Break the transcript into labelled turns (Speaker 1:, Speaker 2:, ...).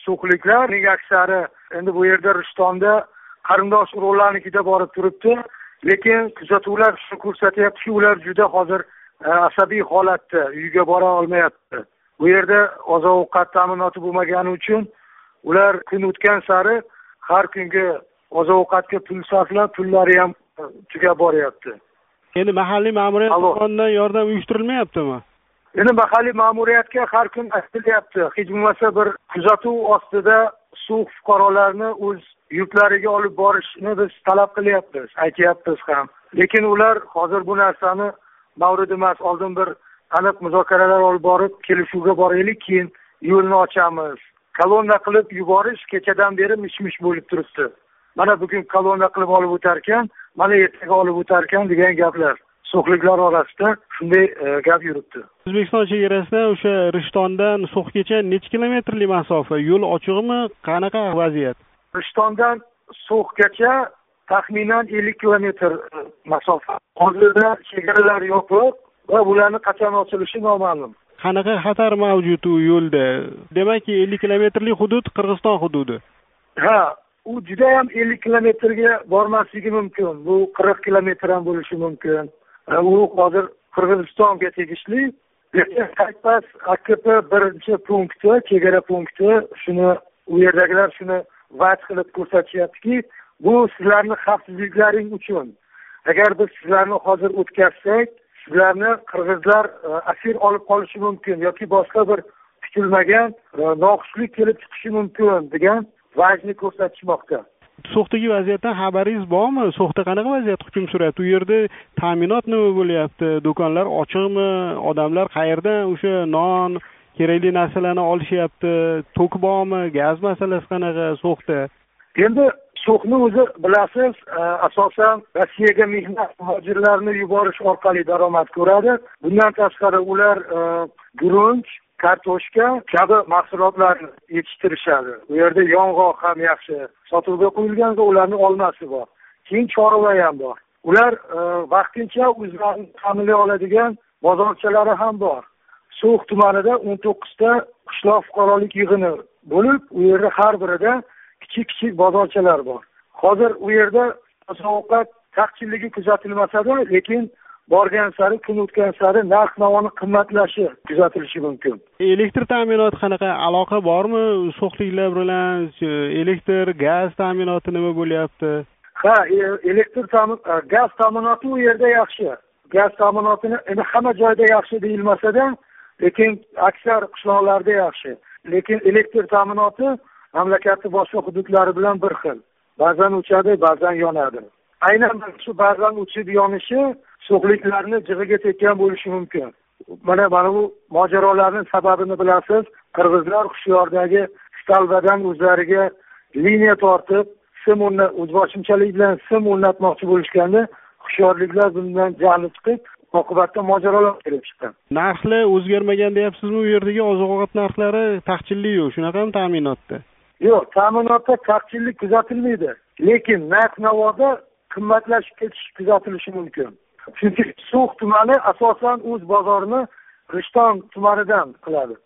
Speaker 1: so'qliklarning aksari endi bu yerda Rishtonda qarindosh urug'larnikida borib turibdi, lekin kuzatuvlar shuni ko'rsatyaptiki, ular juda hozir asabiy holatda, uyga bora olmayapti. Bu yerda oziq-ovqat ta'minoti bo'lmagani uchun ular kun o'tgan sari har kunga oziq-ovqatga pul sarflab, pullari ham tugab boryapti.
Speaker 2: Endi mahalliy ma'muriyat tomonidan yordam uyushtirilmayaptimi?
Speaker 1: Endi mahalliy ma'muriyatga har kun aytilyapti. Hech bo'lmasa bir kuzatuv ostida suv fuqarolarni o'z yurtlariga olib borishni biz talab qilyapmiz, aytyapmiz ham. Lekin ular hozir bu narsani mavrid emas, oldin bir aniq muzokaralar olib borib, kelishuvga boraylik, keyin yo'lni ochamiz. Kolonna qilib yuborish kechadan beri mish-mish bo'lib turibdi. Mana bugun kolonna qilib olib o'tar ekan, mana ertaga olib o'tar ekan degan gaplar. So'qliklar orasida shunday gap yuribdi.
Speaker 2: O'zbekiston chegarasida o'sha Rishtondan So'xgacha necha kilometrli masofa? Yo'l ochiqmi? Qanaqa vaziyat?
Speaker 1: Rishtondan So'xgacha taxminan 50 kilometr masofa. Hozirda chegaralar yopiq va bularning qachon ochilishi noma'lum.
Speaker 2: Qanaqa xatar mavjud u yo'lda? Demakki 50 kilometrli hudud Qirg'iziston hududi.
Speaker 1: Ha, u juda ham 50 kilometrga bormasligi mumkin. Bu 40 kilometr ham bo'lishi mumkin. U hozir Qirg'izistonga tegishli, lekin qaytmas AKP birinchi punkti, chegara punkti, shuni u yerdagilar shuni va'd qilib ko'rsatyaptiki, bu sizlarning xavfsizliklaring uchun. Agar biz sizlarni hozir o'tkazsak, sizlarni qirg'izlar asir olib qolishi mumkin yoki boshqa bir kutilmagan noxushlik kelib chiqishi mumkin degan va'dni ko'rsatishmoqda.
Speaker 2: So'xdagi vaziyatdan xabaringiz bormi? So'xda qanaqa vaziyat hukm suradi? U yerda ta'minot nima bo'lyapti? Do'konlar ochiqmi? Odamlar qayerdan o'sha non, kerakli narsalarni olishyapti? Tok bormi? Gaz masalasi qanaqa So'xda?
Speaker 1: Endi So'xni o'zi bilasiz, asosan Rossiyaga mehnat muhojirlarini yuborish orqali daromad ko'radi. Bundan tashqari ular gurunch, kartoshka kabi mahsulotlarni yetishtirishadi. Bu yerda yong'oq ham yaxshi sotuvga qo'yilganda ularning olmasi bor. Keyin chorva ham bor. Ular vaqtincha o'zlarini ta'minlay oladigan bozorchalari ham bor. So'x tumanida 19 ta qishloq fuqarolik yig'ini bo'lib, u yerda har birida kichik bozorchalar bor. Hozir u yerda oziq-ovqat taqchilligi kuzatilmasa-da, lekin borgan sari, kun o'tgan sari narx-navoni qimmatlashi kuzatilishi mumkin.
Speaker 2: Elektr ta'minoti qanaqa? Aloqa bormi so'xliklar bilan? Elektr, gaz ta'minoti nima bo'lyapti?
Speaker 1: Ha, gaz ta'minoti u yerda yaxshi. Gaz ta'minotini endi hamma joyda yaxshi deyilmasa-da, lekin aksar qishloqlarda yaxshi. Lekin elektr ta'minoti mamlakatning boshqa hududlari bilan bir xil. Ba'zan o'chadi, ba'zan yonadi. Aynan shu ba'zan o'chib yonishi so'qliklarni jig'iga tekkan bo'lishi mumkin. Mana bu mojarolarning sababini bilasiz. Qirg'izlar Hushyorda Stalvadan o'zlariga liniya tortib, sim o'zboshimchalik bilan sim o'rnatmoqchi bo'lishganda, Hushyorliklar bundan jahli chiqib, oqibatda mojarolar kelib chiqqan.
Speaker 2: Narxlar o'zgarmagan deyapsizmi? U yerdagi oziq-ovqat narxlari taqchillik-ku, shunaqami ta'minotda?
Speaker 1: Yo'q, ta'minotda taqchillik kuzatilmaydi. Lekin narx-navoda qimmatlashib ketish kuzatilishi mumkin. Chunki So'x tumani asosan o'z bozorini Rishton tumanidan qiladi.